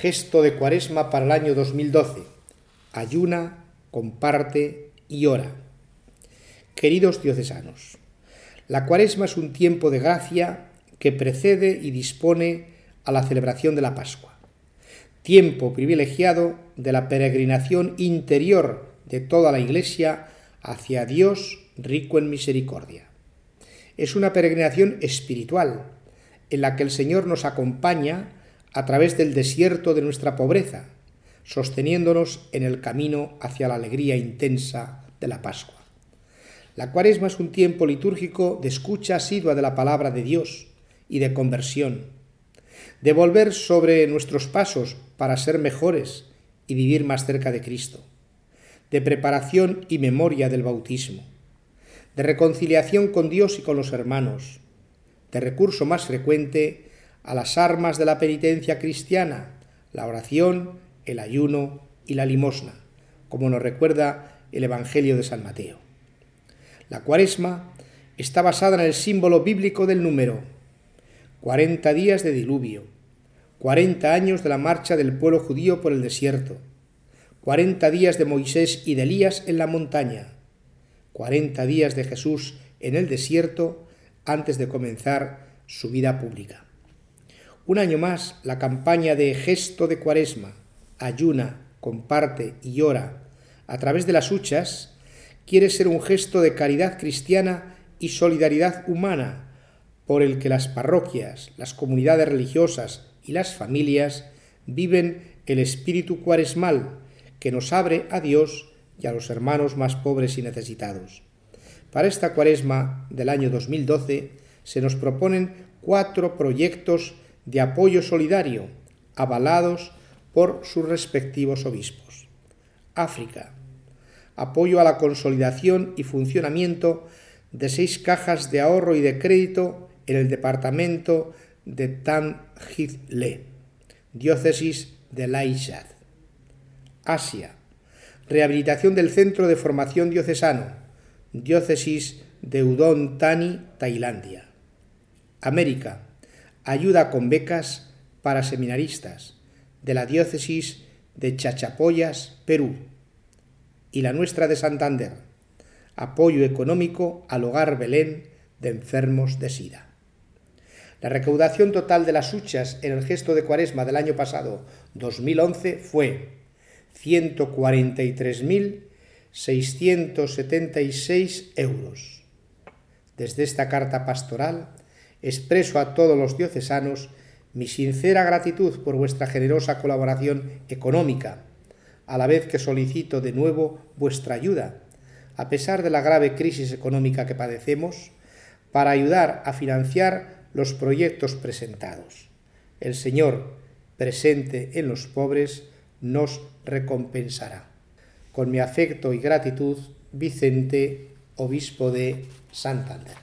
Gesto de Cuaresma para el año 2012. Ayuna, comparte y ora. Queridos diocesanos, la Cuaresma es un tiempo de gracia que precede y dispone a la celebración de la Pascua. Tiempo privilegiado de la peregrinación interior de toda la Iglesia hacia Dios rico en misericordia. Es una peregrinación espiritual en la que el Señor nos acompaña a través del desierto de nuestra pobreza, sosteniéndonos en el camino hacia la alegría intensa de la Pascua. La Cuaresma es un tiempo litúrgico de escucha asidua de la palabra de Dios y de conversión, de volver sobre nuestros pasos para ser mejores y vivir más cerca de Cristo, de preparación y memoria del bautismo, de reconciliación con Dios y con los hermanos, de recurso más frecuente a las armas de la penitencia cristiana, la oración, el ayuno y la limosna, como nos recuerda el Evangelio de San Mateo. La Cuaresma está basada en el símbolo bíblico del número: 40 días de diluvio, 40 años de la marcha del pueblo judío por el desierto, 40 días de Moisés y de Elías en la montaña, 40 días de Jesús en el desierto antes de comenzar su vida pública. Un año más, la campaña de Gesto de Cuaresma, ayuna, comparte y ora, a través de las huchas, quiere ser un gesto de caridad cristiana y solidaridad humana, por el que las parroquias, las comunidades religiosas y las familias viven el espíritu cuaresmal que nos abre a Dios y a los hermanos más pobres y necesitados. Para esta Cuaresma del año 2012 se nos proponen 4 proyectos de apoyo solidario, avalados por sus respectivos obispos. África: apoyo a la consolidación y funcionamiento de 6 cajas de ahorro y de crédito en el departamento de Tanjidle, diócesis de Laishad. Asia: rehabilitación del Centro de Formación Diocesano, diócesis de Udon Thani, Tailandia. América: ayuda con becas para seminaristas de la diócesis de Chachapoyas, Perú. Y la nuestra de Santander: apoyo económico al Hogar Belén de enfermos de SIDA. La recaudación total de las huchas en el Gesto de Cuaresma del año pasado, 2011, fue 143.676 euros. Desde esta carta pastoral expreso a todos los diocesanos mi sincera gratitud por vuestra generosa colaboración económica, a la vez que solicito de nuevo vuestra ayuda, a pesar de la grave crisis económica que padecemos, para ayudar a financiar los proyectos presentados. El Señor, presente en los pobres, nos recompensará. Con mi afecto y gratitud, Vicente, obispo de Santander.